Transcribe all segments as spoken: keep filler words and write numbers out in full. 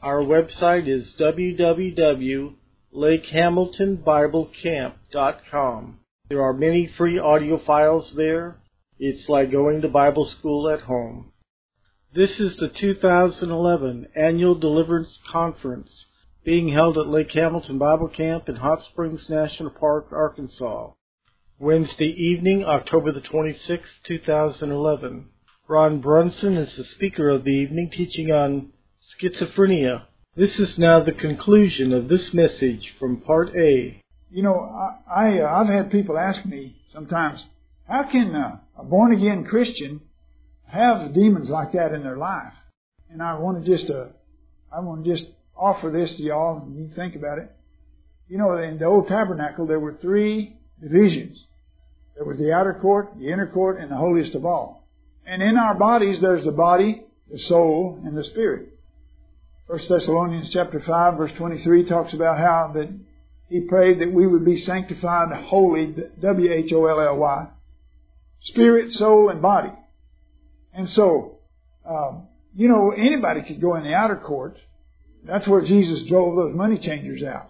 Our website is w w w dot lake hamilton bible camp dot com. There are many free audio files there. It's like going to Bible school at home. This is the two thousand eleven Annual Deliverance Conference being held at Lake Hamilton Bible Camp in Hot Springs National Park, Arkansas. Wednesday evening, October the twenty-sixth, two thousand eleven. Ron Brunson is the speaker of the evening, teaching on schizophrenia. This is now the conclusion of this message from Part A. You know, I, I, uh, I've had people ask me sometimes, how can uh, a born-again Christian have demons like that in their life? And I want to just, uh, I want to just offer this to y'all, and you think about it. You know, in the old tabernacle, there were three divisions. There was the outer court, the inner court, and the holiest of all. And in our bodies, there's the body, the soul, and the spirit. First Thessalonians chapter five, verse twenty-three talks about how that he prayed that we would be sanctified holy, W H O L L Y, spirit, soul, and body. And so, um, you know, anybody could go in the outer court. That's where Jesus drove those money changers out.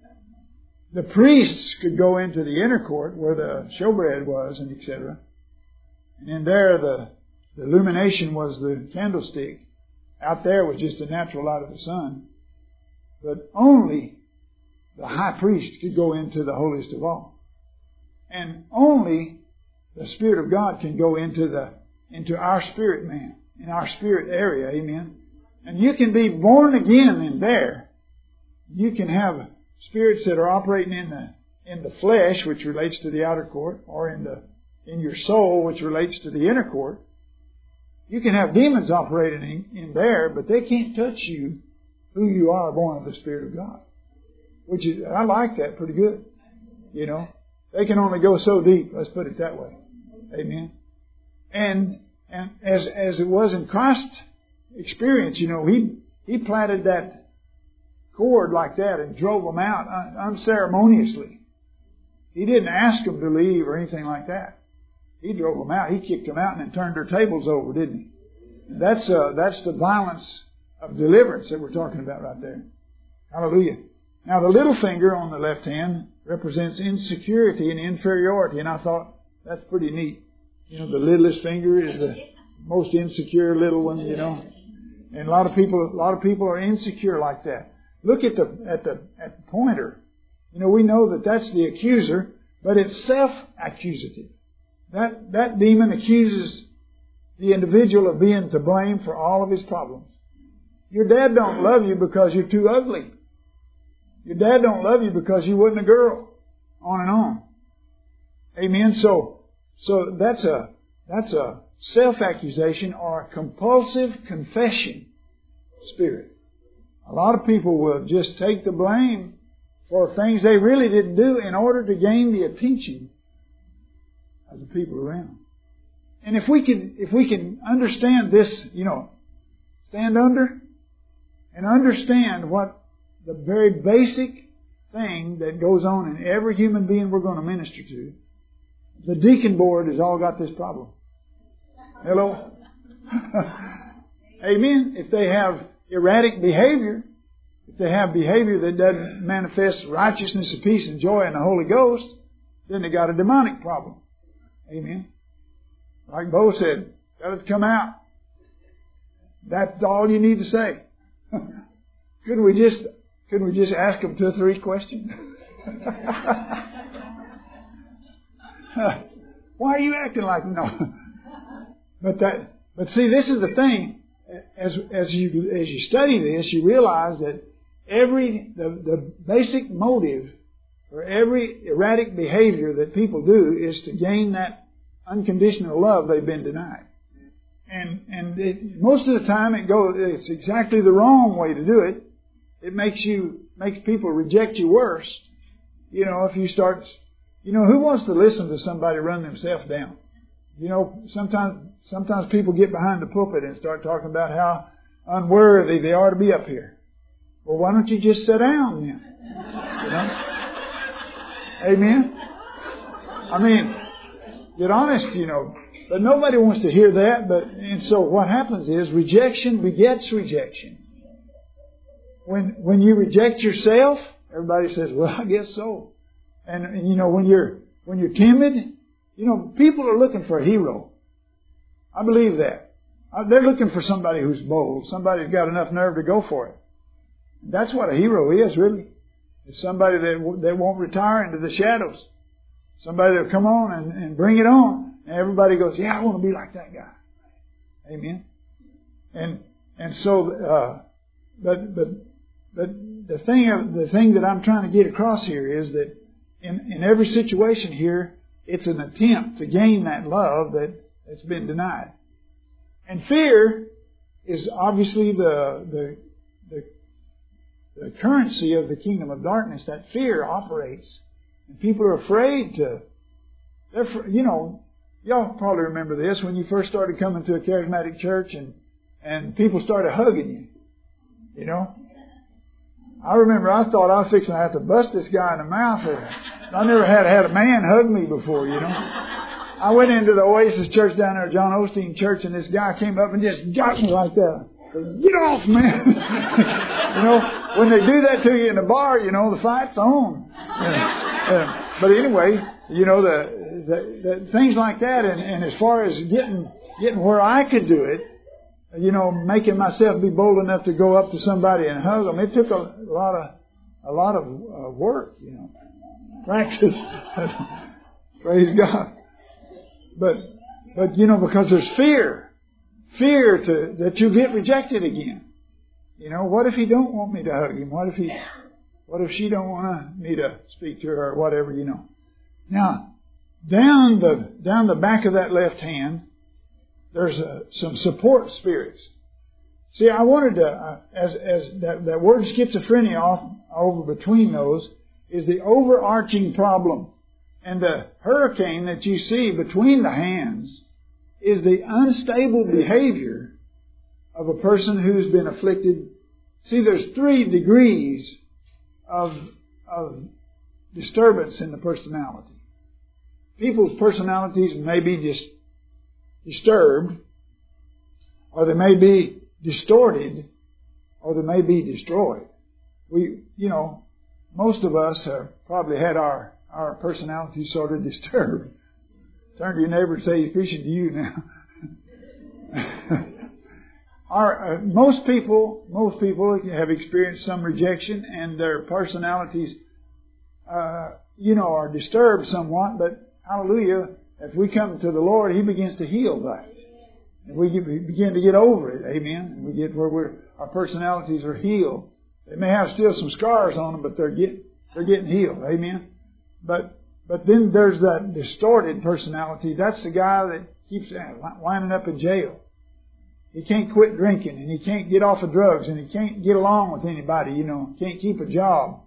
The priests could go into the inner court where the showbread was, and et cetera. And in there, the, the illumination was the candlestick. Out there was just the natural light of the sun. But only the high priest could go into the holiest of all. And only the Spirit of God can go into the into our spirit man, in our spirit area, amen. And you can be born again in there. You can have spirits that are operating in the in the flesh, which relates to the outer court, or in the in your soul, which relates to the inner court. You can have demons operating in, in there, but they can't touch you who you are born of the Spirit of God. Which is, I like that pretty good. You know, they can only go so deep. Let's put it that way. Amen. And and as as it was in Christ's experience, you know, he he planted that cord like that and drove them out un- unceremoniously. He didn't ask them to leave or anything like that. He drove them out. He kicked them out and then turned their tables over, didn't he? That's uh, that's the violence of deliverance that we're talking about right there. Hallelujah. Now, the little finger on the left hand represents insecurity and inferiority, and I thought that's pretty neat. You know, the littlest finger is the most insecure little one, you know. And a lot of people, a lot of people are insecure like that. Look at the at the at the pointer. You know, we know that that's the accuser, but it's self-accusative. That that demon accuses the individual of being to blame for all of his problems. Your dad don't love you because you're too ugly. Your dad don't love you because you wasn't a girl. On and on. Amen. So so that's a that's a self-accusation or a compulsive confession spirit. A lot of people will just take the blame for things they really didn't do in order to gain the attention of the people around. And if we can, if we can understand this, you know, stand under and understand what the very basic thing that goes on in every human being we're going to minister to, the deacon board has all got this problem. Hello? Amen. If they have erratic behavior, if they have behavior that doesn't manifest righteousness and peace and joy in the Holy Ghost, then they got a demonic problem. Amen. Like Bo said, got it to come out. That's all you need to say. Couldn't we just, couldn't we just ask them two or three questions? Why are you acting like no? But that, but see, this is the thing. As as you as you study this, you realize that every the the basic motive for every erratic behavior that people do is to gain that unconditional love they've been denied. And and it, most of the time it goes it's exactly the wrong way to do it. It makes you makes people reject you worse. You know, if you start, you know, who wants to listen to somebody run themselves down? You know, sometimes sometimes people get behind the pulpit and start talking about how unworthy they are to be up here. Well, why don't you just sit down then? You know? Amen? I mean, get honest, you know. But nobody wants to hear that. But and so what happens is rejection begets rejection. when when you reject yourself, everybody says, "Well, I guess so." And, and you know, when you're when you're timid, you know, people are looking for a hero. I believe that. They're looking for somebody who's bold, somebody who's got enough nerve to go for it. That's what a hero is, really. It's somebody that that won't retire into the shadows. Somebody that'll come on and, and bring it on. And everybody goes, "Yeah, I want to be like that guy." Amen. And and so, uh, but but but the thing the thing that I'm trying to get across here is that in in every situation here, it's an attempt to gain that love that that's been denied. And fear is obviously the the the, the currency of the kingdom of darkness. That fear operates, and people are afraid to. They're, you know, y'all probably remember this when you first started coming to a charismatic church, and and people started hugging you. You know, I remember I thought I was fixing to have to bust this guy in the mouth. I never had had a man hug me before. You know. I went into the Oasis Church down there, John Osteen Church, and this guy came up and just got me like that. Get off, man! You know, when they do that to you in the bar, you know, the fight's on. Yeah. Yeah. But anyway, you know, the, the, the things like that, and, and as far as getting getting where I could do it, you know, making myself be bold enough to go up to somebody and hug them, it took a lot of a lot of uh, work, you know, practice. Praise God. But, but you know, because there's fear. Fear to that you get rejected again. You know, what if he don't want me to hug him? What if he, what if she don't want me to speak to her or whatever, you know. Now, down the, down the back of that left hand, there's a, some support spirits. See, I wanted to, uh, as, as that, that word schizophrenia off, over between those is the overarching problem. And the hurricane that you see between the hands is the unstable behavior of a person who's been afflicted. See, there's three degrees of, of disturbance in the personality. People's personalities may be just disturbed, or they may be distorted, or they may be destroyed. We, you know, most of us have probably had our Our personality sort of disturbed. Turn to your neighbor and say, "He's preaching to you now." Our uh, most people, most people have experienced some rejection, and their personalities, uh, you know, are disturbed somewhat. But hallelujah, if we come to the Lord, He begins to heal that. And we, get, we begin to get over it. Amen. And we get where we're our personalities are healed. They may have still some scars on them, but they're getting they're getting healed. Amen. But but then there's that distorted personality. That's the guy that keeps winding up in jail. He can't quit drinking, and he can't get off of drugs, and he can't get along with anybody, you know, can't keep a job.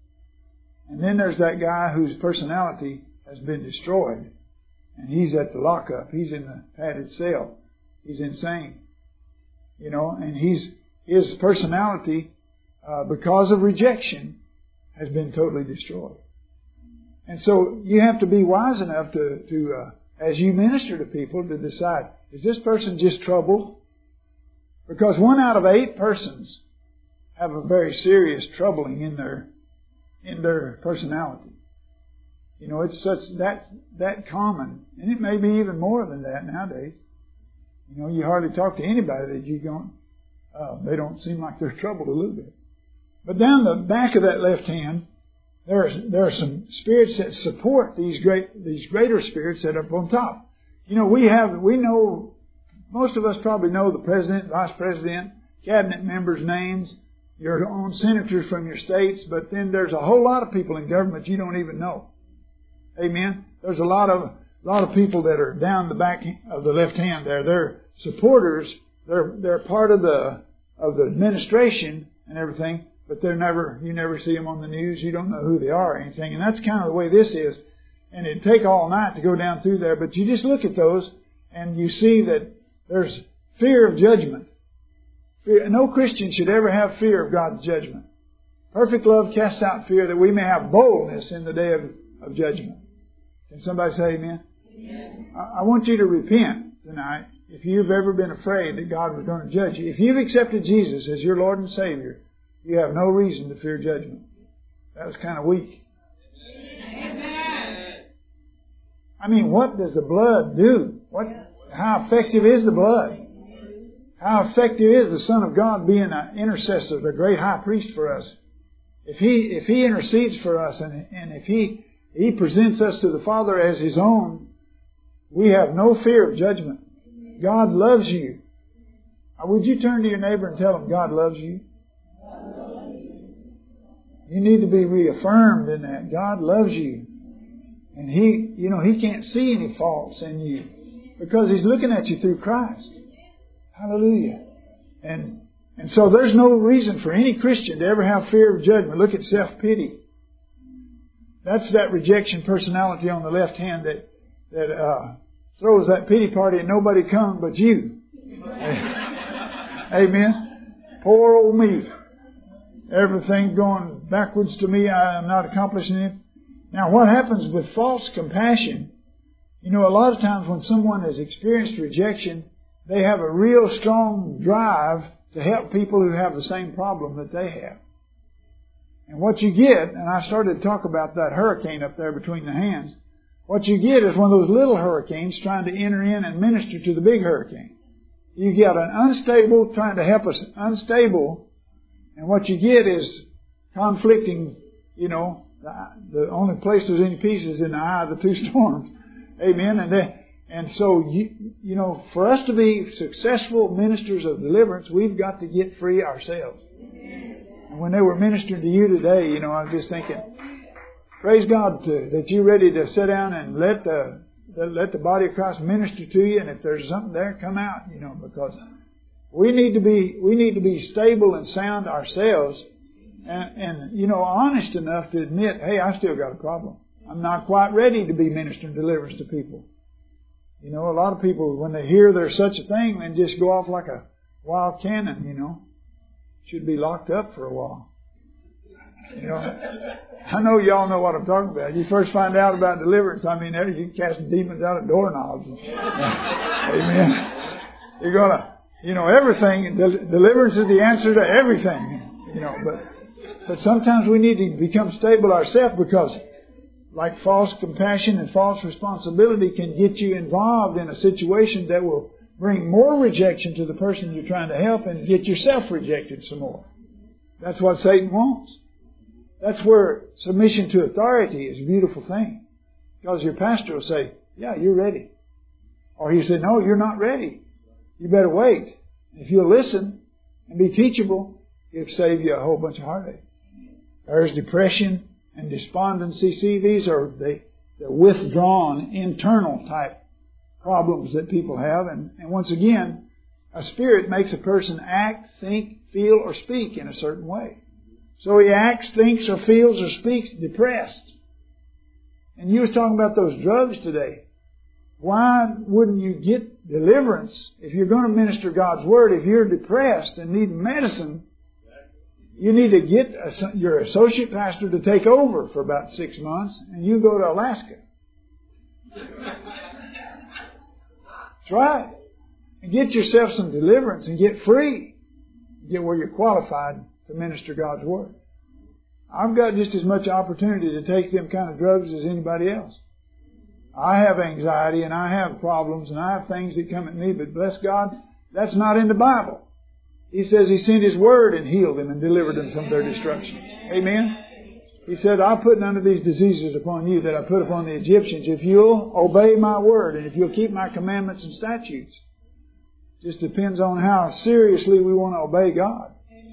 And then there's that guy whose personality has been destroyed, and he's at the lockup. He's in the padded cell. He's insane. You know, and he's his personality, uh, because of rejection, has been totally destroyed. And so you have to be wise enough to, to uh, as you minister to people, to decide, is this person just troubled? Because one out of eight persons have a very serious troubling in their in their personality. You know, it's such that that common, and it may be even more than that nowadays. You know, you hardly talk to anybody that you don't. Uh, they don't seem like they're troubled a little bit. But down the back of that left hand, There are, there are some spirits that support these great, these greater spirits that are up on top. You know, we have, we know, most of us probably know the president, vice president, cabinet members' names, your own senators from your states, but then there's a whole lot of people in government you don't even know. Amen. There's a lot of, a lot of people that are down the back of the left hand there. They're supporters. They're, they're part of the, of the administration and everything. But they're never, you never see them on the news. You don't know who they are or anything. And that's kind of the way this is. And it'd take all night to go down through there. But you just look at those and you see that there's fear of judgment. Fear. No Christian should ever have fear of God's judgment. Perfect love casts out fear, that we may have boldness in the day of, of judgment. Can somebody say amen? Amen. I, I want you to repent tonight if you've ever been afraid that God was going to judge you. If you've accepted Jesus as your Lord and Savior, you have no reason to fear judgment. That was kind of weak. I mean, what does the blood do? What? How effective is the blood? How effective is the Son of God being an intercessor, the great high priest for us? If He if He intercedes for us and, and if He He presents us to the Father as His own, we have no fear of judgment. God loves you. Would you turn to your neighbor and tell him God loves you? You need to be reaffirmed in that. God loves you. And He, you know, He can't see any faults in you because He's looking at you through Christ. Hallelujah. And and so there's no reason for any Christian to ever have fear of judgment. Look at self-pity. That's that rejection personality on the left hand that that uh, throws that pity party and nobody comes but you. Amen. Poor old me. Everything going backwards to me. I am not accomplishing it. Now, what happens with false compassion? You know, a lot of times when someone has experienced rejection, they have a real strong drive to help people who have the same problem that they have. And what you get, and I started to talk about that hurricane up there between the hands, what you get is one of those little hurricanes trying to enter in and minister to the big hurricane. You get an unstable trying to help us unstable, and what you get is conflicting, you know, the, the only place there's any peace is in the eye of the two storms. Amen. And then, and so, you, you know, for us to be successful ministers of deliverance, we've got to get free ourselves. And when they were ministering to you today, you know, I was just thinking, praise God to, that you're ready to sit down and let the let the body of Christ minister to you. And if there's something there, come out, you know, because we need to be we need to be stable and sound ourselves, and, and you know, honest enough to admit, hey, I still got a problem. I'm not quite ready to be ministering deliverance to people. You know, a lot of people, when they hear there's such a thing, they just go off like a wild cannon, you know. Should be locked up for a while. You know, I know y'all know what I'm talking about. You first find out about deliverance, I mean, you're casting demons out of doorknobs. Amen. You're gonna, you know, everything. Deliverance is the answer to everything. You know, but but sometimes we need to become stable ourselves, because like false compassion and false responsibility can get you involved in a situation that will bring more rejection to the person you're trying to help and get yourself rejected some more. That's what Satan wants. That's where submission to authority is a beautiful thing. Because your pastor will say, yeah, you're ready. Or he said, no, you're not ready. You better wait. If you'll listen and be teachable, it'll save you a whole bunch of heartache. There's depression and despondency. See, these are the, the withdrawn, internal type problems that people have. And, and once again, a spirit makes a person act, think, feel, or speak in a certain way. So he acts, thinks, or feels, or speaks depressed. And you was talking about those drugs today. Why wouldn't you get deliverance if you're going to minister God's Word? If you're depressed and need medicine, you need to get a, your associate pastor to take over for about six months, and you go to Alaska. Try it. And get yourself some deliverance and get free. Get where you're qualified to minister God's Word. I've got just as much opportunity to take them kind of drugs as anybody else. I have anxiety and I have problems and I have things that come at me, but bless God, that's not in the Bible. He says He sent His Word and healed them and delivered them from their destructions. Amen? He said, I'll put none of these diseases upon you that I put upon the Egyptians if you'll obey my Word and if you'll keep my commandments and statutes. It just depends on how seriously we want to obey God.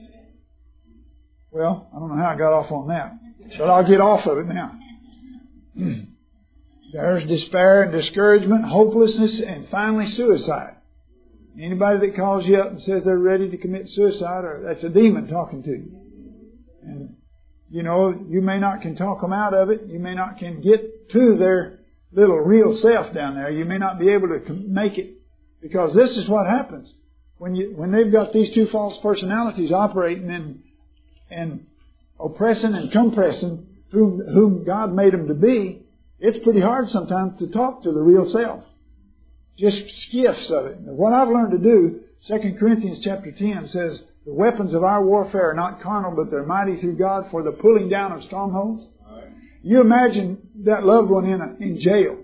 Well, I don't know how I got off on that, but I'll get off of it now. There's despair and discouragement, hopelessness, and finally suicide. Anybody that calls you up and says they're ready to commit suicide, or that's a demon talking to you. And, you know, you may not can talk them out of it. You may not can get to their little real self down there. You may not be able to make it, because this is what happens. When you when they've got these two false personalities operating and and oppressing and compressing whom, whom God made them to be, it's pretty hard sometimes to talk to the real self. Just skiffs of it. What I've learned to do, Second Corinthians chapter ten says, The weapons of our warfare are not carnal, but they're mighty through God for the pulling down of strongholds. Right. You imagine that loved one in a, in jail.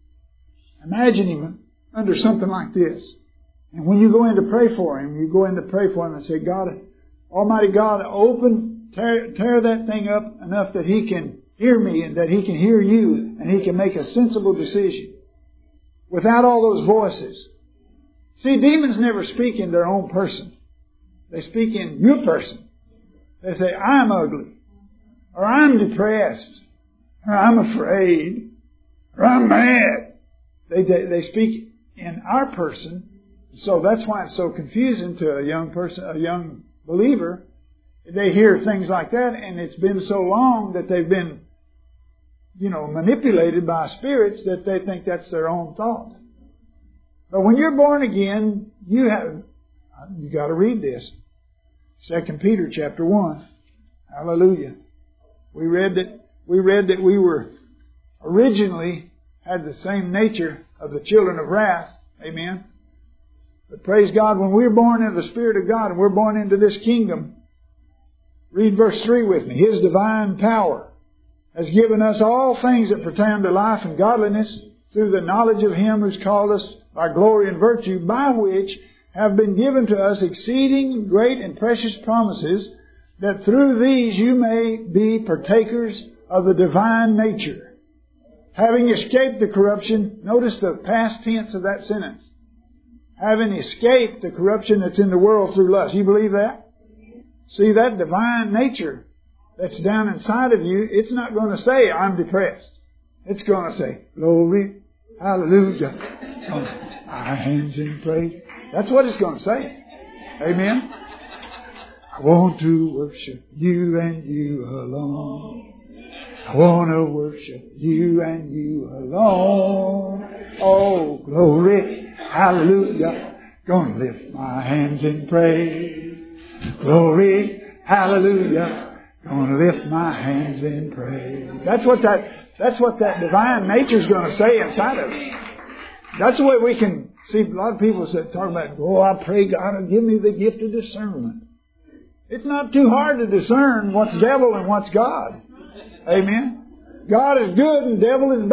Imagine him under something like this. And when you go in to pray for him, you go in to pray for him and say, God, Almighty God, open, tear, tear that thing up enough that he can hear me and that he can hear you and he can make a sensible decision without all those voices. See, demons never speak in their own person. They speak in your person. They say, I'm ugly, or I'm depressed, or I'm afraid, or I'm mad. They, they, they speak in our person. So that's why it's so confusing to a young person, a young believer. They hear things like that, and it's been so long that they've been, you know, manipulated by spirits that they think that's their own thought. But when you're born again, you have, you got to read this. Second Peter chapter one. Hallelujah. We read that we read that we were originally had the same nature of the children of wrath. Amen. But praise God, when we're born in the Spirit of God and we're born into this kingdom, read verse three with me. His divine power has given us all things that pertain to life and godliness through the knowledge of Him who's called us by glory and virtue, by which have been given to us exceeding great and precious promises, that through these you may be partakers of the divine nature, having escaped the corruption. Notice the past tense of that sentence. Having escaped the corruption that's in the world through lust. You believe that? See, that divine nature that's down inside of you, it's not going to say, I'm depressed. It's going to say, glory, hallelujah, on our hands in praise. That's what it's going to say. Amen? I want to worship you and you alone. I want to worship you and you alone. Oh, glory, hallelujah. Gonna lift my hands in praise. Glory, hallelujah. Gonna lift my hands in praise. That's what that, that's what that divine nature is going to say inside of us. That's the way we can see. A lot of people say, talk about, oh, I pray God will give me the gift of discernment. It's not too hard to discern what's devil and what's God. Amen. God is good and devil is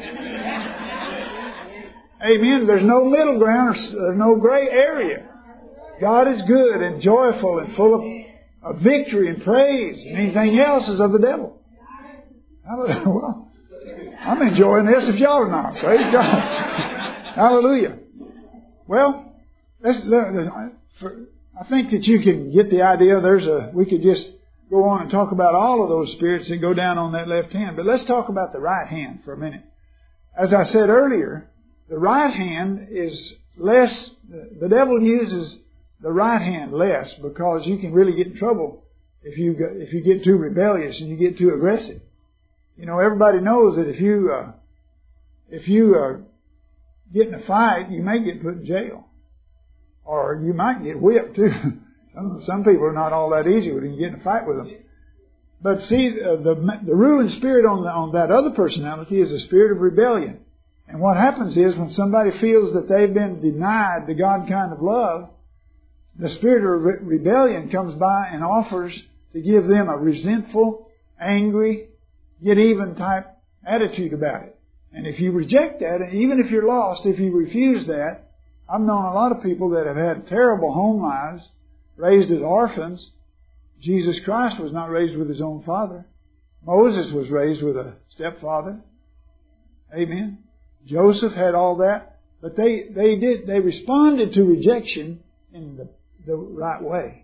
bad. Amen. There's no middle ground. There's no gray area. God is good and joyful and full of, of victory and praise. And anything else is of the devil. Well, I'm enjoying this if y'all are not. Praise God. Hallelujah. Well, let's, for, I think that you can get the idea. There's a, we could just go on and talk about all of those spirits and go down on that left hand. But let's talk about the right hand for a minute. As I said earlier, the right hand is less, the devil uses the right hand less because you can really get in trouble if you get, if you get too rebellious and you get too aggressive. You know, everybody knows that if you, uh, if you uh, get in a fight, you may get put in jail. Or you might get whipped too. Some, some people are not all that easy when you get in a fight with them. But see, uh, the the ruling spirit on the, on that other personality is a spirit of rebellion. And what happens is when somebody feels that they've been denied the God kind of love, the spirit of re- rebellion comes by and offers to give them a resentful, angry, get even type attitude about it. And if you reject that, and even if you're lost, if you refuse that, I've known a lot of people that have had terrible home lives, raised as orphans. Jesus Christ was not raised with his own father. Moses was raised with a stepfather. Amen. Joseph had all that. But they, they did, they responded to rejection in the, the right way.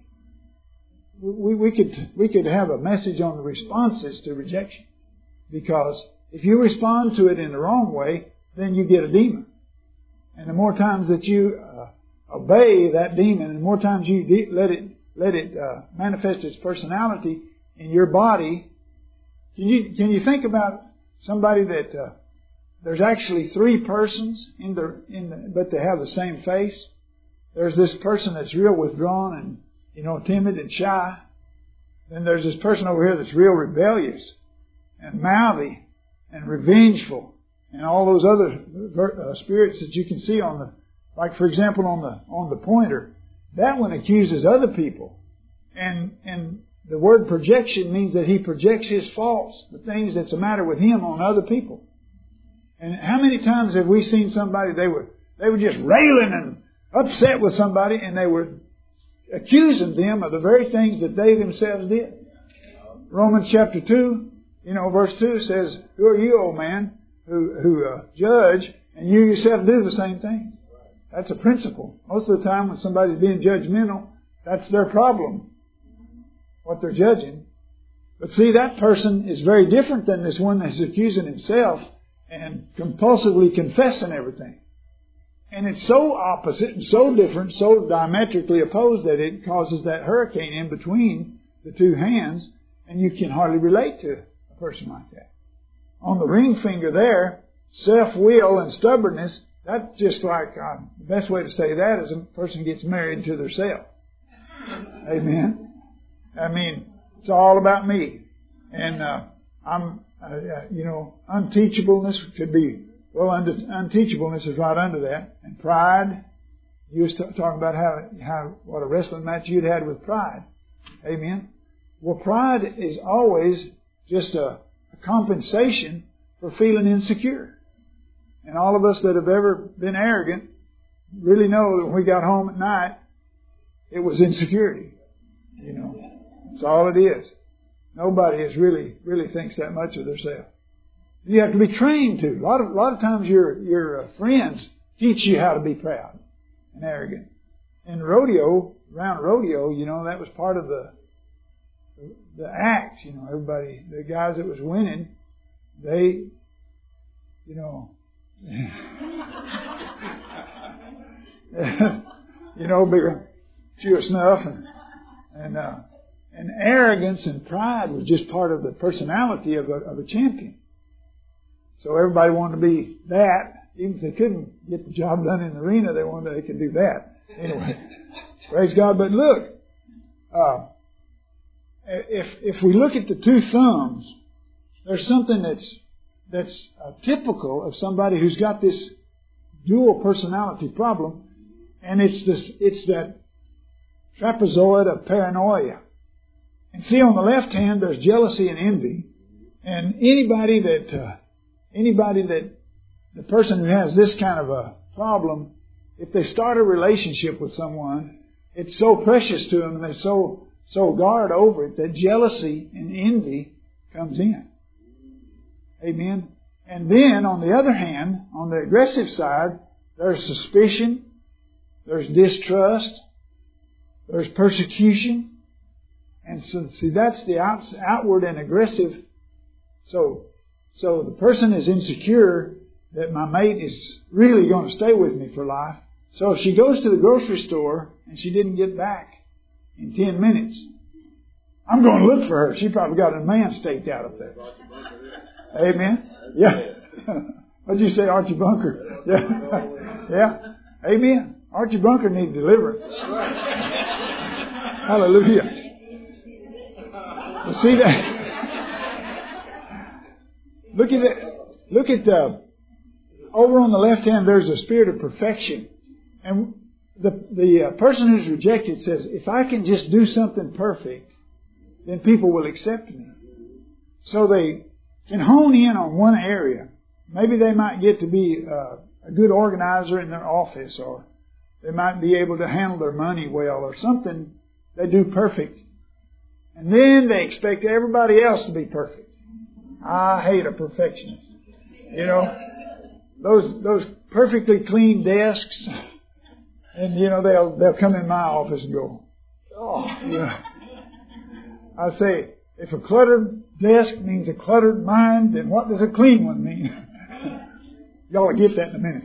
We, we could, we could have a message on the responses to rejection. Because if you respond to it in the wrong way, then you get a demon. And the more times that you uh, obey that demon, and the more times you de- let it let it uh, manifest its personality in your body, can you can you think about somebody that uh, there's actually three persons in the in the, but they have the same face? There's this person that's real withdrawn and, you know, timid and shy. Then there's this person over here that's real rebellious and mouthy and revengeful. And all those other uh, spirits that you can see on the, like for example on the on the pointer, that one accuses other people And, and the word projection means that he projects his faults, the things that's the matter with him, on other people. And how many times have we seen somebody, they were, they were just railing and upset with somebody, and they were accusing them of the very things that they themselves did. Romans chapter two, you know, verse two says, "Who are you, O man, who, who uh, judge, and you yourself do the same things?" That's a principle. Most of the time when somebody's being judgmental, that's their problem, what they're judging. But see, that person is very different than this one that's accusing himself and compulsively confessing everything. And it's so opposite and so different, so diametrically opposed that it causes that hurricane in between the two hands, and you can hardly relate to a person like that. On the ring finger there, self-will and stubbornness, that's just like, uh, the best way to say that is a person gets married to their self. Amen. I mean, it's all about me. And uh, I'm, uh, you know, unteachableness could be, well, under, unteachableness is right under that. And pride, you was t- talking about how, how, what a wrestling match you'd had with pride. Amen. Well, pride is always just a, a compensation for feeling insecure. And all of us that have ever been arrogant really know that when we got home at night, it was insecurity. You know, that's all it is. Nobody is really, really thinks that much of themselves. You have to be trained to. A lot of, a lot of times your, your uh, friends teach you how to be proud and arrogant. In rodeo, around rodeo, you know, that was part of the, the act. You know, everybody, the guys that was winning, they, you know, you know, bigger chew of snuff and, and, uh, and arrogance and pride was just part of the personality of a, of a champion. So everybody wanted to be that. Even if they couldn't get the job done in the arena, they wanted they could do that. Anyway, praise God. But look, uh, if if we look at the two thumbs, there's something that's that's uh, typical of somebody who's got this dual personality problem, and it's this it's that trapezoid of paranoia. And see, on the left hand, there's jealousy and envy, and anybody that uh, anybody that the person who has this kind of a problem, if they start a relationship with someone, it's so precious to them and they so so guard over it that jealousy and envy comes in. Amen. And then, on the other hand, on the aggressive side, there's suspicion, there's distrust, there's persecution. And so, see, that's the out, outward and aggressive. So, so the person is insecure that my mate is really going to stay with me for life. So if she goes to the grocery store and she didn't get back in ten minutes, I'm going to look for her. She probably got a man staked out up there. Amen. Yeah. What'd you say, Archie Bunker? Yeah. Yeah. Amen. Archie Bunker needs deliverance. Hallelujah. You see that? Look at that. Look at uh, over on the left hand. There's a spirit of perfection, and the the uh, person who's rejected says, "If I can just do something perfect, then people will accept me." So they can hone in on one area. Maybe they might get to be uh, a good organizer in their office, or they might be able to handle their money well, or something they do perfect. And then they expect everybody else to be perfect. I hate a perfectionist. You know, those those perfectly clean desks, and you know they'll they'll come in my office and go, oh, you know. I say, if a cluttered desk means a cluttered mind, then what does a clean one mean? Y'all will get that in a minute.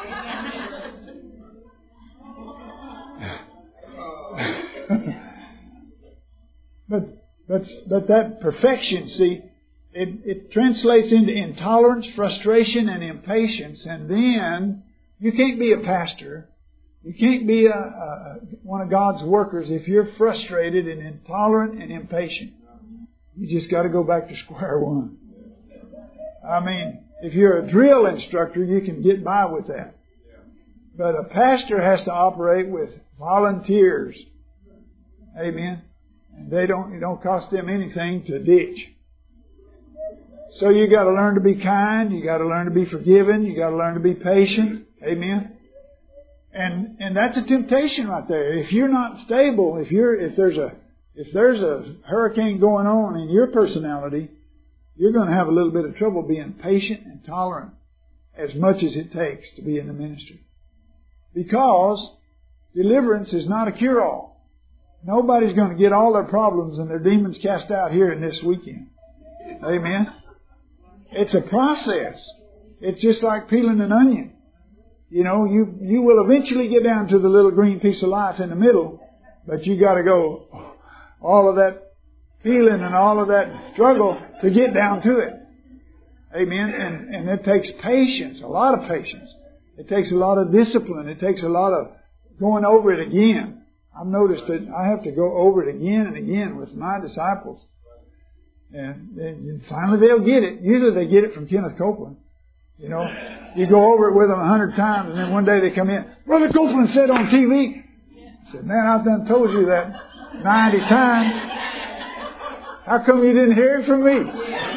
but but but that perfection, see, it, it translates into intolerance, frustration, and impatience, and then you can't be a pastor. You can't be a, a, one of God's workers if you're frustrated and intolerant and impatient. You just got to go back to square one. I mean, if you're a drill instructor, you can get by with that. But a pastor has to operate with volunteers. Amen. And they don't, it don't cost them anything to ditch. So you got to learn to be kind. You got to learn to be forgiving. You got to learn to be patient. Amen. And and that's a temptation right there. If you're not stable, if you're if there's a if there's a hurricane going on in your personality, you're going to have a little bit of trouble being patient and tolerant as much as it takes to be in the ministry. Because deliverance is not a cure-all. Nobody's going to get all their problems and their demons cast out here in this weekend. Amen. It's a process. It's just like peeling an onion. You know, you, you will eventually get down to the little green piece of life in the middle, but you got to go all of that peeling and all of that struggle to get down to it. Amen. And, and it takes patience, a lot of patience. It takes a lot of discipline. It takes a lot of going over it again. I've noticed that I have to go over it again and again with my disciples. And, and finally they'll get it. Usually they get it from Kenneth Copeland. You know, you go over it with them a hundred times, and then one day they come in. Brother Copeland said on T V. I said, man, I've done told you that ninety times. How come you didn't hear it from me?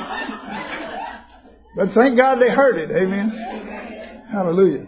But thank God they heard it. Amen. Hallelujah.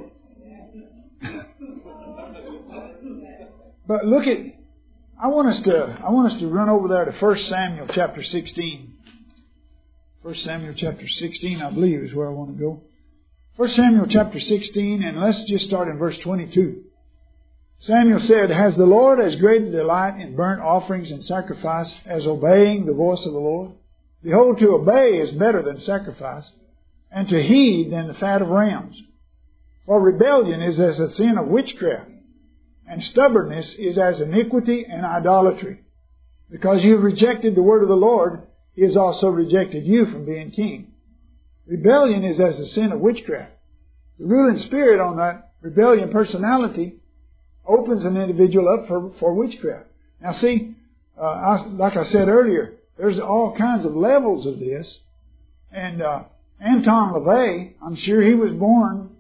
But look at, I want us to, I want us to run over there to First Samuel chapter sixteen. First Samuel chapter sixteen, I believe, is where I want to go. First Samuel chapter sixteen, and let's just start in verse twenty-two. Samuel said, has the Lord as great a delight in burnt offerings and sacrifice as obeying the voice of the Lord? Behold, to obey is better than sacrifice, and to heed than the fat of rams. For rebellion is as a sin of witchcraft, and stubbornness is as iniquity and idolatry. Because you have rejected the word of the Lord, He has also rejected you from being king. Rebellion is as a sin of witchcraft. The ruling spirit on that rebellion personality opens an individual up for, for witchcraft. Now see, uh, I, like I said earlier, there's all kinds of levels of this. And uh, Anton LaVey, I'm sure he was born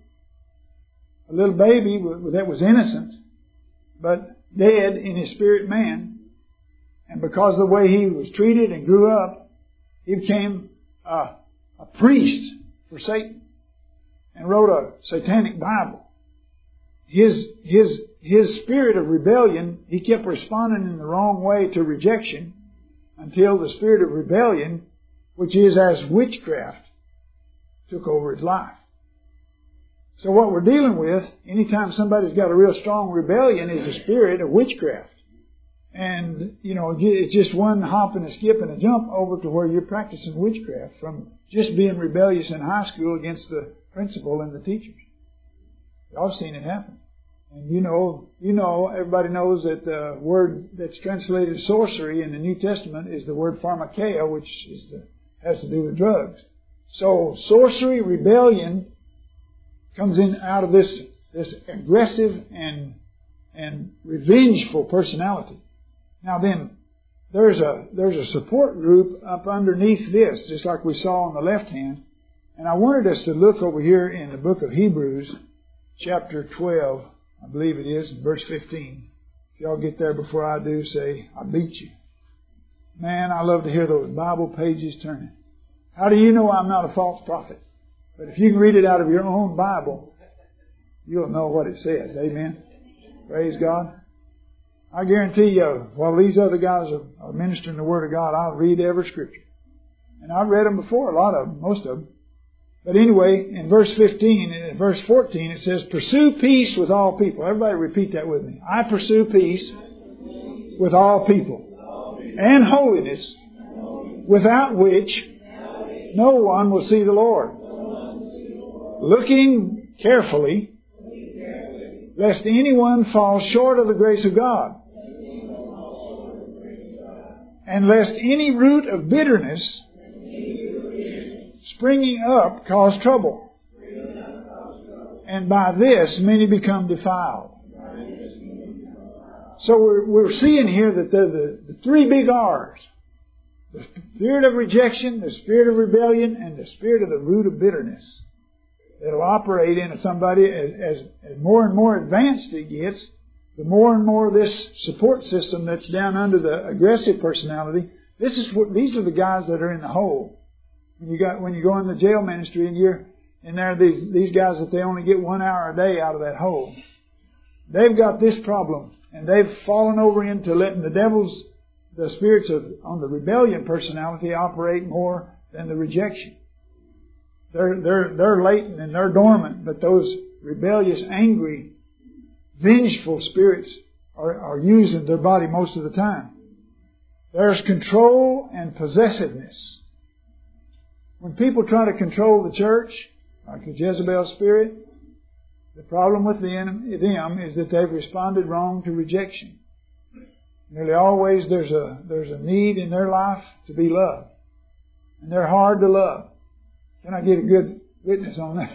a little baby that was innocent, but dead in his spirit man. And because of the way he was treated and grew up, he became uh, a priest for Satan and wrote a satanic Bible. His, his, his spirit of rebellion, he kept responding in the wrong way to rejection until the spirit of rebellion, which is as witchcraft, took over his life. So what we're dealing with, anytime somebody's got a real strong rebellion, is a spirit of witchcraft. And, you know, it's just one hop and a skip and a jump over to where you're practicing witchcraft from just being rebellious in high school against the principal and the teachers. I've seen it happen. And you know, you know, everybody knows that the word that's translated sorcery in the New Testament is the word pharmakeia, which is the, has to do with drugs. So sorcery, rebellion comes in out of this, this aggressive and, and revengeful personality. Now then, there's a, there's a support group up underneath this, just like we saw on the left hand. And I wanted us to look over here in the book of Hebrews, chapter twelve, I believe it is, verse fifteen. If y'all get there before I do, say, I beat you. Man, I love to hear those Bible pages turning. How do you know I'm not a false prophet? But if you can read it out of your own Bible, you'll know what it says. Amen. Praise God. I guarantee you, while these other guys are, are ministering the Word of God, I'll read every scripture. And I've read them before, a lot of them, most of them. But anyway, in verse fifteen and in verse fourteen, it says, pursue peace with all people. Everybody repeat that with me. I pursue peace with all people and holiness, without which no one will see the Lord. Looking carefully, lest anyone fall short of the grace of God, and lest any root of bitterness springing up cause trouble, and by this many become defiled. So we're, we're seeing here that the, the, the three big R's: the spirit of rejection, the spirit of rebellion, and the spirit of the root of bitterness. It'll operate in somebody as, as, as more and more advanced it gets, the more and more this support system that's down under the aggressive personality, this is what, these are the guys that are in the hole. When you got, when you go in the jail ministry and you're in there, these, these guys that they only get one hour a day out of that hole. They've got this problem, and they've fallen over into letting the devil's, the spirits of, on the rebellion personality operate more than the rejection. They're, they're, they're latent and they're dormant, but those rebellious, angry, vengeful spirits are, are used in their body most of the time. There's control and possessiveness. When people try to control the church, like the Jezebel spirit, the problem with them is that they've responded wrong to rejection. Nearly always there's a there's a need in their life to be loved. And they're hard to love. Can I get a good witness on that?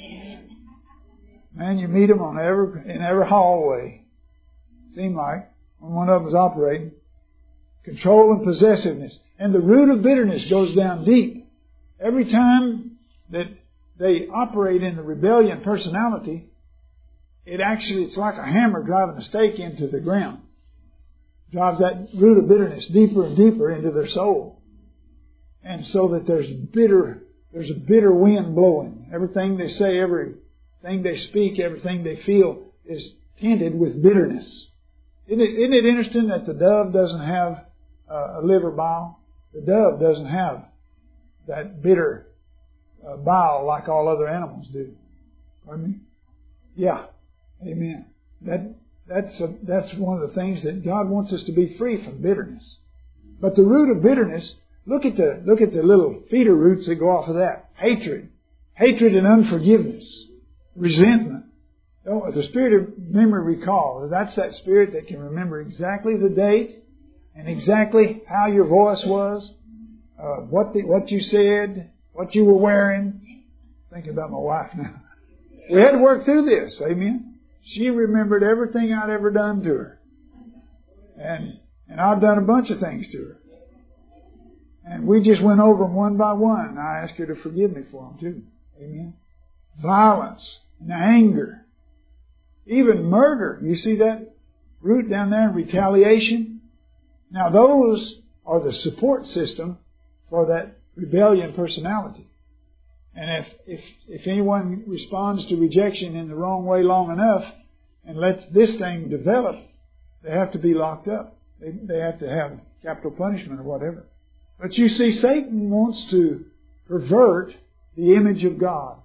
Man, you meet them on every, in every hallway. Seemed like, when one of them was operating. Control and possessiveness. And the root of bitterness goes down deep. Every time that they operate in the rebellion personality, it actually, it's like a hammer driving a stake into the ground. Drives that root of bitterness deeper and deeper into their soul. And so that there's bitter, there's a bitter wind blowing. Everything they say, everything they speak, everything they feel is tinted with bitterness. Isn't it, isn't it interesting that the dove doesn't have uh, a liver bile? The dove doesn't have that bitter uh, bile like all other animals do. Pardon me? Yeah. Amen. That That's a, that's one of the things that God wants us to be free from bitterness. But the root of bitterness, look at the look at the little feeder roots that go off of that. Hatred. Hatred and unforgiveness. Resentment. Oh, the spirit of memory recall. That's that spirit that can remember exactly the date and exactly how your voice was, uh, what the, what you said, what you were wearing. Thinking about my wife now. We had to work through this. Amen. She remembered everything I'd ever done to her. And and I've done a bunch of things to her. And we just went over them one by one. And I asked her to forgive me for them too. Amen. Violence and anger. Even murder. You see that root down there in retaliation? Now those are the support system for that rebellion personality. And if, if, if anyone responds to rejection in the wrong way long enough and lets this thing develop, they have to be locked up. They, they have to have capital punishment or whatever. But you see, Satan wants to pervert the image of God.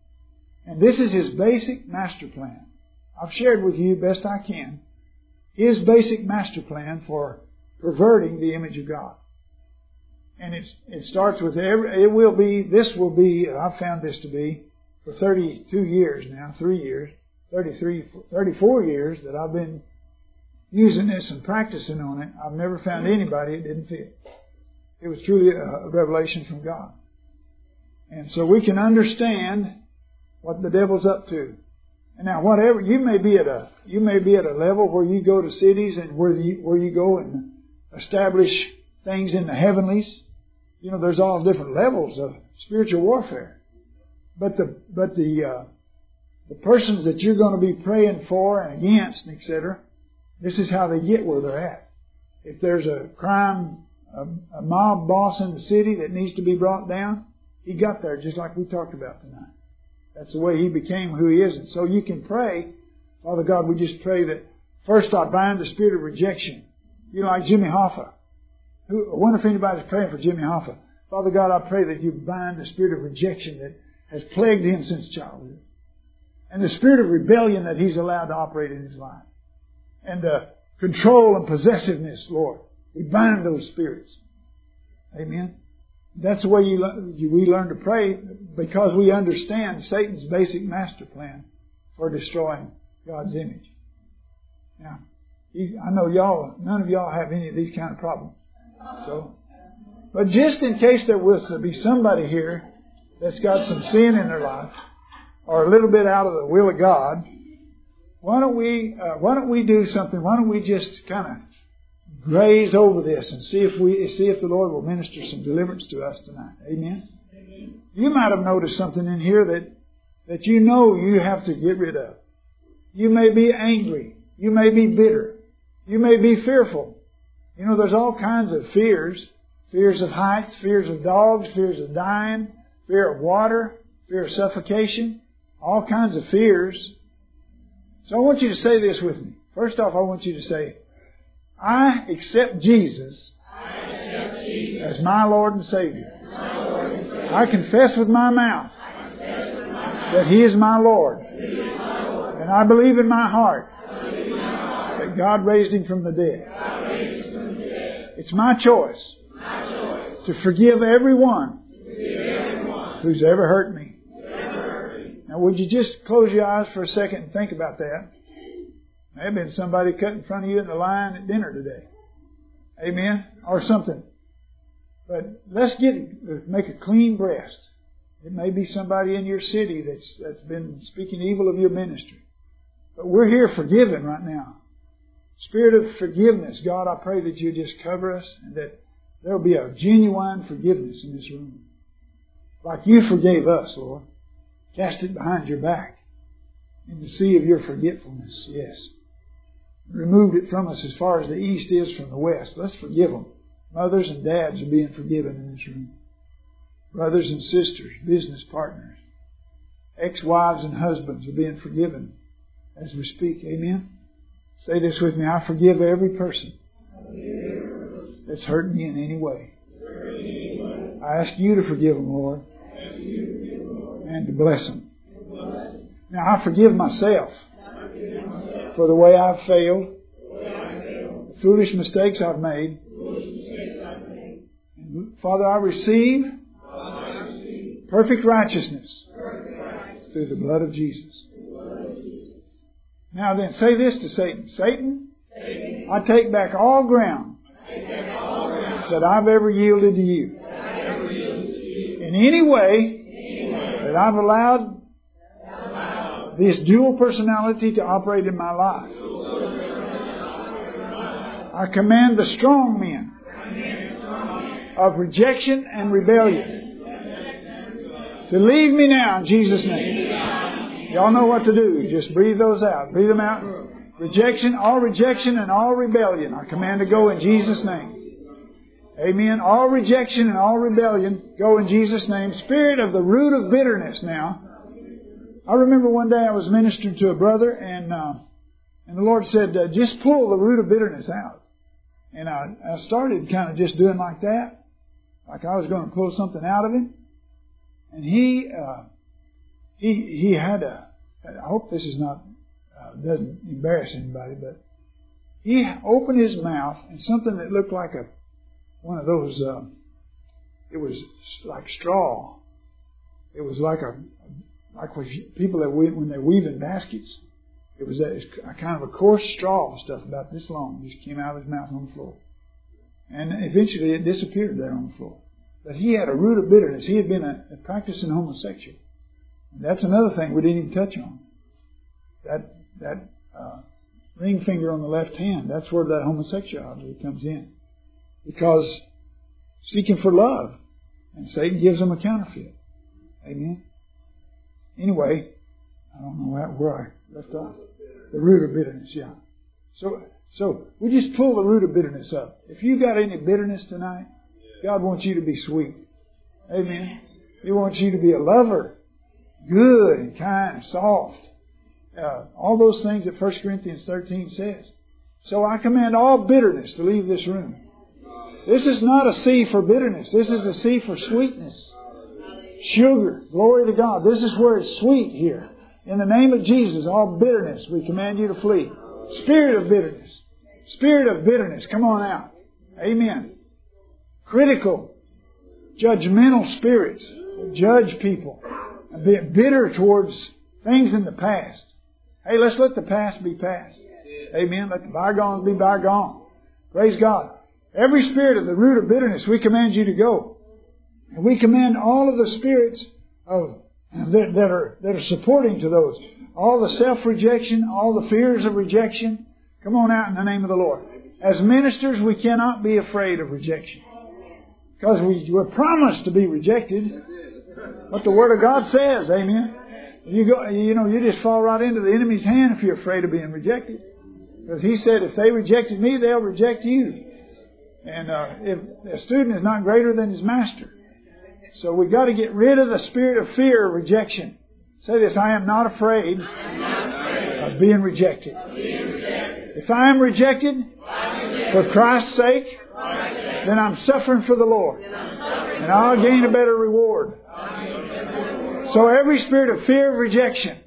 And this is his basic master plan. I've shared with you best I can his basic master plan for perverting the image of God. And it's, it starts with, every, it will be, this will be, I've found this to be, for thirty-two years now, three years, thirty-three, thirty-four years that I've been using this and practicing on it. I've never found anybody it didn't fit. It was truly a, a revelation from God. And so we can understand what the devil's up to. And now whatever, you may be at a, you may be at a level where you go to cities and where you, where you go and establish things in the heavenlies. You know, there's all different levels of spiritual warfare. But the but the uh, the persons that you're going to be praying for and against, et cetera, this is how they get where they're at. If there's a crime, a, a mob boss in the city that needs to be brought down, he got there just like we talked about tonight. That's the way he became who he is. And so you can pray, Father God, we just pray that first I bind the spirit of rejection. You know, like Jimmy Hoffa. Who, I wonder if anybody's praying for Jimmy Hoffa. Father God, I pray that you bind the spirit of rejection that has plagued him since childhood. And the spirit of rebellion that he's allowed to operate in his life. And the control and possessiveness, Lord. We bind those spirits. Amen. That's the way you, you, we learn to pray, because we understand Satan's basic master plan for destroying God's image. Now, I know y'all, none of y'all have any of these kind of problems. So, but just in case there was to be somebody here that's got some sin in their life, or a little bit out of the will of God, why don't we, uh, why don't we do something? Why don't we just kind of graze over this and see if we, see if the Lord will minister some deliverance to us tonight. Amen? Amen. You might have noticed something in here that, that you know you have to get rid of. You may be angry. You may be bitter. You may be fearful. You know, there's all kinds of fears. Fears of heights, fears of dogs, fears of dying, fear of water, fear of suffocation. All kinds of fears. So I want you to say this with me. First off, I want you to say, I accept Jesus, I accept Jesus as my Lord and Savior. Lord and Savior. I confess with my mouth, with my mouth that He is my Lord. Is my Lord. And I believe in my heart, in my heart that God raised Him from the dead. From the dead. It's my choice, my choice to forgive everyone, forgive everyone who's ever hurt me. Now, would you just close your eyes for a second and think about that? There may have been somebody cut in front of you in the line at dinner today. Amen? Or something. But let's get make a clean breast. It may be somebody in your city that's that's been speaking evil of your ministry. But we're here forgiven right now. Spirit of forgiveness, God, I pray that you just cover us and that there will be a genuine forgiveness in this room. Like you forgave us, Lord. Cast it behind your back in the sea of your forgetfulness. Yes. Removed it from us as far as the east is from the west. Let's forgive them. Mothers and dads are being forgiven in this room. Brothers and sisters, business partners, ex-wives and husbands are being forgiven as we speak. Amen. Say this with me. I forgive every person that's hurt me in any way. I ask you to forgive them, Lord. And to bless them. Now I forgive myself for the way I've failed, the foolish mistakes I've made. And Father, I receive perfect righteousness through the blood of Jesus. Now then, say this to Satan. Satan, I take back all ground that I've ever yielded to you. In any way that I've allowed this dual personality to operate in my life. I command the strong men of rejection and rebellion to leave me now in Jesus' name. Y'all know what to do. Just breathe those out. Breathe them out. Rejection, all rejection and all rebellion, I command to go in Jesus' name. Amen. All rejection and all rebellion, go in Jesus' name. Spirit of the root of bitterness now. I remember one day I was ministering to a brother and uh, and the Lord said, uh, just pull the root of bitterness out. And I, I started kind of just doing like that. Like I was going to pull something out of him. And he, uh, he, he had a, I hope this is not, uh, doesn't embarrass anybody, but he opened his mouth and something that looked like a, one of those, uh, it was like straw. It was like a, like with people that weave, when they're weaving baskets. It was a, a kind of a coarse straw stuff about this long. Just came out of his mouth on the floor. And eventually it disappeared there on the floor. But he had a root of bitterness. He had been a, a practicing homosexual. And that's another thing we didn't even touch on. That, that, uh, ring finger on the left hand, that's where that homosexuality comes in. Because seeking for love. And Satan gives them a counterfeit. Amen. Anyway, I don't know where I left off. The root of bitterness, yeah. So, so we just pull the root of bitterness up. If you got any bitterness tonight, God wants you to be sweet. Amen. He wants you to be a lover, good and kind and soft. Uh, all those things that First Corinthians thirteen says. So I command all bitterness to leave this room. This is not a sea for bitterness. This is a sea for sweetness. Sugar. Glory to God. This is where it's sweet here. In the name of Jesus, all bitterness, we command you to flee. Spirit of bitterness. Spirit of bitterness, come on out. Amen. Critical, judgmental spirits that judge people and be bitter towards things in the past. Hey, let's let the past be past. Amen. Let the bygones be bygone. Praise God. Every spirit of the root of bitterness, we command you to go. And we command all of the spirits of that, that are that are supporting to those. All the self-rejection, all the fears of rejection. Come on out in the name of the Lord. As ministers, we cannot be afraid of rejection. Because we were promised to be rejected. What the Word of God says, amen. You go, you know, you just fall right into the enemy's hand if you're afraid of being rejected. Because He said, if they rejected me, they'll reject you. And uh, if a student is not greater than his master. So we've got to get rid of the spirit of fear of rejection. Say this, I am not afraid, not afraid of being rejected. being rejected. If I am rejected, rejected for Christ's sake, Christ's sake, then I'm suffering for the Lord. And I'll gain a better reward. So every spirit of fear of rejection,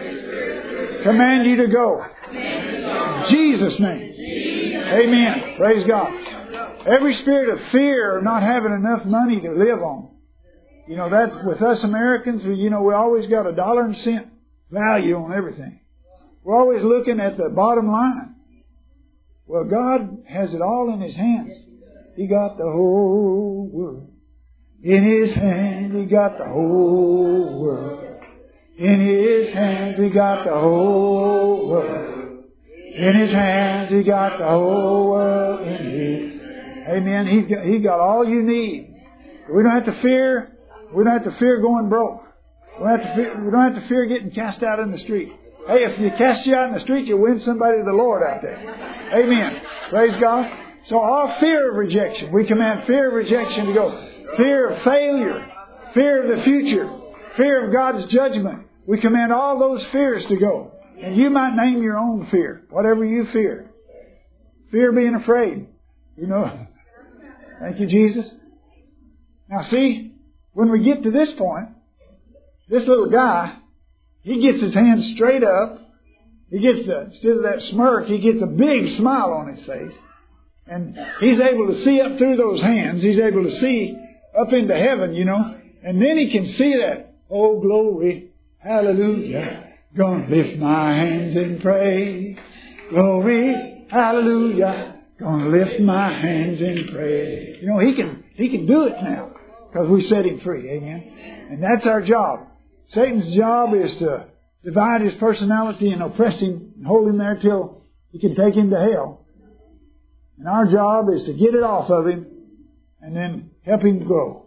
command you to go. In Jesus' name. Amen. Praise God. Every spirit of fear of not having enough money to live on. You know, that with us Americans, you know, we always got a dollar and cent value on everything. We're always looking at the bottom line. Well, God has it all in His hands. He got the whole world. In His hand, He got the whole world. In His hands, He got the whole world. In His hands, He got the whole world. In His. Amen. He got, he got all you need. We don't have to fear. We don't have to fear going broke. We don't have to fear, we don't have to fear getting cast out in the street. Hey, if you cast you out in the street, you'll win somebody to the Lord out there. Amen. Praise God. So all fear of rejection, we command fear of rejection to go. Fear of failure, fear of the future, fear of God's judgment. We command all those fears to go. And you might name your own fear, whatever you fear. Fear of being afraid. You know. Thank you, Jesus. Now see, when we get to this point, this little guy, he gets his hands straight up. He gets the, instead of that smirk, he gets a big smile on his face. And he's able to see up through those hands. He's able to see up into heaven, you know. And then he can see that, oh glory, hallelujah. Gonna lift my hands in praise. Glory, hallelujah. Gonna lift my hands in praise. You know, he can he can do it now. Because we set him free. Amen. And that's our job. Satan's job is to divide his personality and oppress him and hold him there till he can take him to hell. And our job is to get it off of him and then help him grow.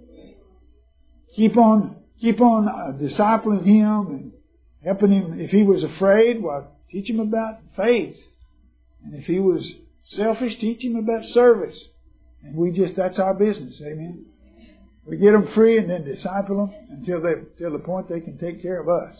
Keep on, keep on uh, discipling him and helping him. If he was afraid, well, teach him about faith. And if he was selfish, teach him about service. And we just, that's our business. Amen. We get them free and then disciple them until they, till the point they can take care of us.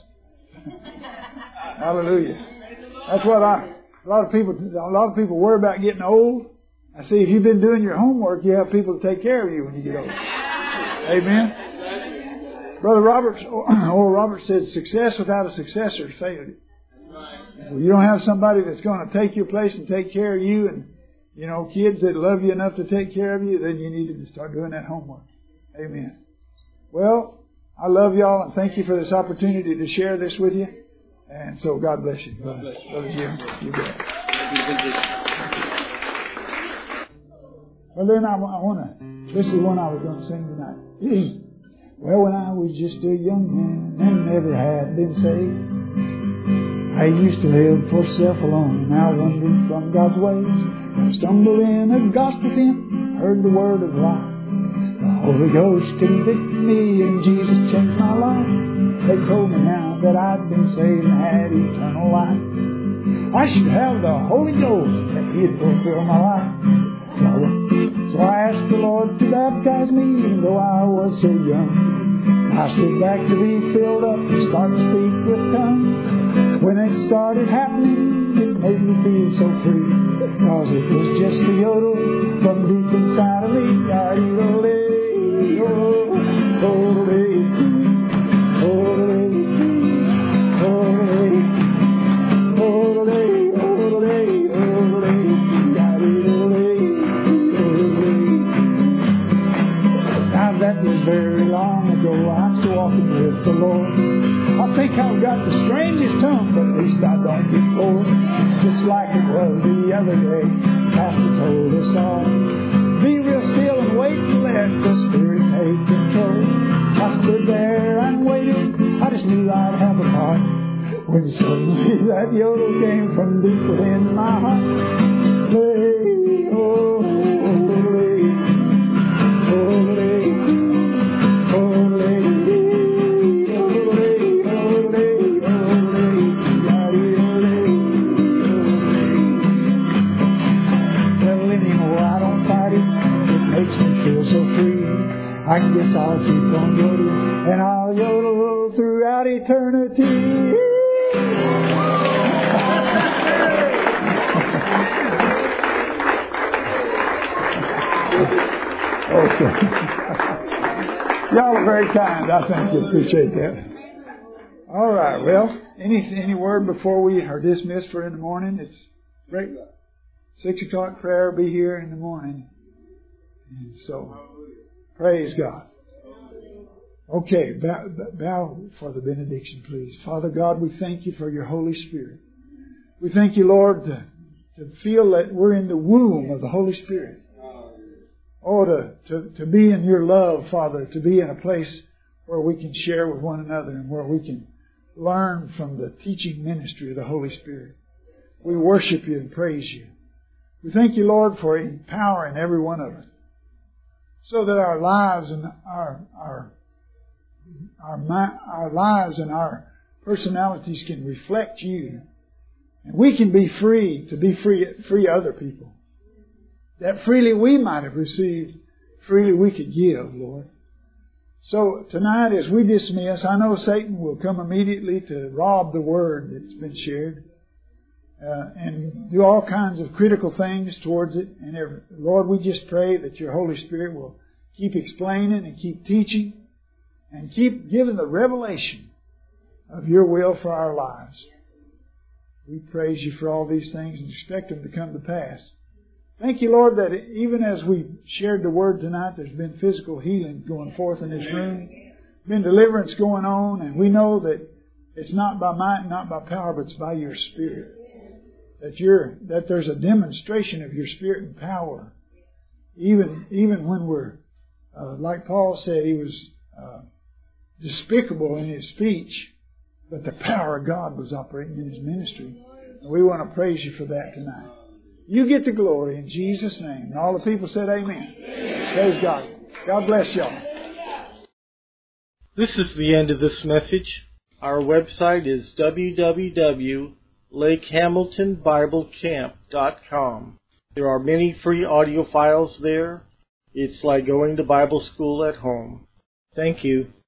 Hallelujah. That's what I, a lot of people, a lot of people worry about getting old. I see if you've been doing your homework, you have people to take care of you when you get old. Amen. Brother Roberts, old Robert said, success without a successor is failure. Well, you don't have somebody that's going to take your place and take care of you and, you know, kids that love you enough to take care of you, then you need to start doing that homework. Amen. Well, I love y'all and thank you for this opportunity to share this with you. And so God bless you. God bless you. Brother Jim, you bet. Well, then I, I want to, this is one I was going to sing tonight. Well, when I was just a young man and never had been saved, I used to live for self alone, now wandering from God's ways. I stumbled in a gospel tent, heard the word of life. The Holy Ghost convicted me and Jesus changed my life. They told me now that I'd been saved and had eternal life. I should have the Holy Ghost that He'd fulfill my life. So, so I asked the Lord to baptize me even though I was so young. I stood back to be filled up and start to speak with tongues. When it started happening, it made me feel so free. Cause it was just the yodel from deep inside of me. I Now that was very long ago. I'm still walking with the Lord. I think I've got the strangest tongue, but at least I don't get bored. Just like it was the other day, Pastor told us all. Be real still and wait and let the Spirit take control. I stood there and waited, I just knew I'd have a part. When suddenly that yodel came from deep within my heart. Play, oh, play, oh, play, oh, play, oh, play, oh, play, oh, play, I guess I'll keep on yodeling, and I'll yodel throughout eternity. Okay. Y'all are very kind. I think you appreciate that. All right. Well, any any word before we are dismissed for in the morning? It's great. Six o'clock prayer. Be here in the morning. And so, praise God. Okay, bow, bow for the benediction, please. Father God, we thank you for your Holy Spirit. We thank you, Lord, to, to feel that we're in the womb of the Holy Spirit. Oh, to, to, to be in your love, Father, to be in a place where we can share with one another and where we can learn from the teaching ministry of the Holy Spirit. We worship you and praise you. We thank you, Lord, for empowering every one of us so that our lives and our our our, our lives and our personalities can reflect you, and we can be free to be free free other people. That freely we might have received, freely we could give, Lord. So tonight as we dismiss, I know Satan will come immediately to rob the word that's been shared uh, and do all kinds of critical things towards it. And every, Lord, we just pray that your Holy Spirit will keep explaining and keep teaching and keep giving the revelation of your will for our lives. We praise you for all these things and expect them to come to pass. Thank you, Lord, that even as we shared the word tonight, there's been physical healing going forth in this room. Been deliverance going on, and we know that it's not by might, not by power, but it's by your Spirit. That you're, that there's a demonstration of your Spirit and power. Even, even when we're, uh, like Paul said, he was uh, despicable in his speech, but the power of God was operating in his ministry. And we want to praise you for that tonight. You get the glory in Jesus' name. And all the people said amen. Amen. Praise God. God bless y'all. This is the end of this message. Our website is w w w dot lake hamilton bible camp dot com. There are many free audio files there. It's like going to Bible school at home. Thank you.